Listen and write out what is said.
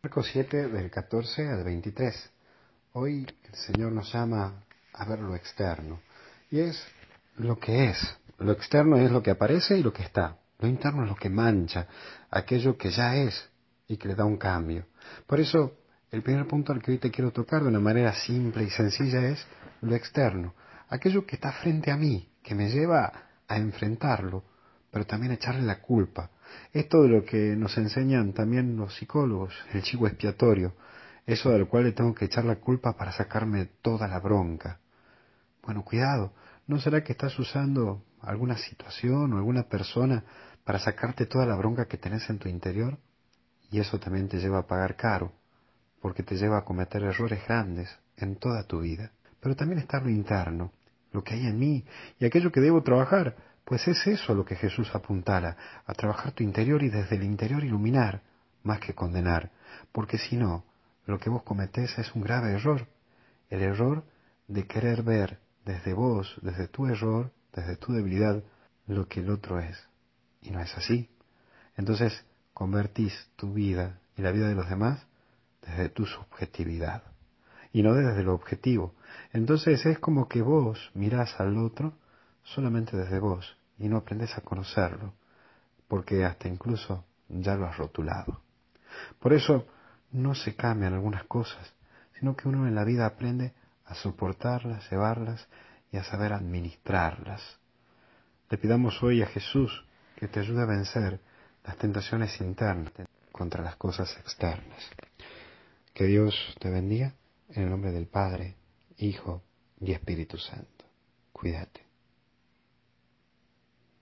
Marcos 7, del 14 al 23. Hoy el Señor nos llama a ver lo externo. Y es lo que es. Lo externo es lo que aparece y lo que está. Lo interno es lo que mancha, aquello que ya es y que le da un cambio. Por eso, el primer punto al que hoy te quiero tocar de una manera simple y sencilla es lo externo. Aquello que está frente a mí, que me lleva a enfrentarlo, pero también a echarle la culpa. Esto de lo que nos enseñan también los psicólogos, el chivo expiatorio, eso del cual le tengo que echar la culpa para sacarme toda la bronca. Bueno, cuidado, ¿no será que estás usando alguna situación o alguna persona para sacarte toda la bronca que tenés en tu interior? Y eso también te lleva a pagar caro, porque te lleva a cometer errores grandes en toda tu vida. Pero también está lo interno, lo que hay en mí y aquello que debo trabajar, pues es eso a lo que Jesús apuntala, a trabajar tu interior y desde el interior iluminar, más que condenar, porque si no, lo que vos cometés es un grave error, el error de querer ver desde vos, desde tu error, desde tu debilidad, lo que el otro es. Y no es así. Entonces convertís tu vida y la vida de los demás desde tu subjetividad y no desde lo objetivo. Entonces es como que vos mirás al otro solamente desde vos y no aprendés a conocerlo, porque hasta incluso ya lo has rotulado. Por eso no se cambian algunas cosas, sino que uno en la vida aprende a soportarlas, llevarlas y a saber administrarlas. Le pidamos hoy a Jesús que te ayude a vencer las tentaciones internas contra las cosas externas. Que Dios te bendiga en el nombre del Padre, Hijo y Espíritu Santo. Cuídate.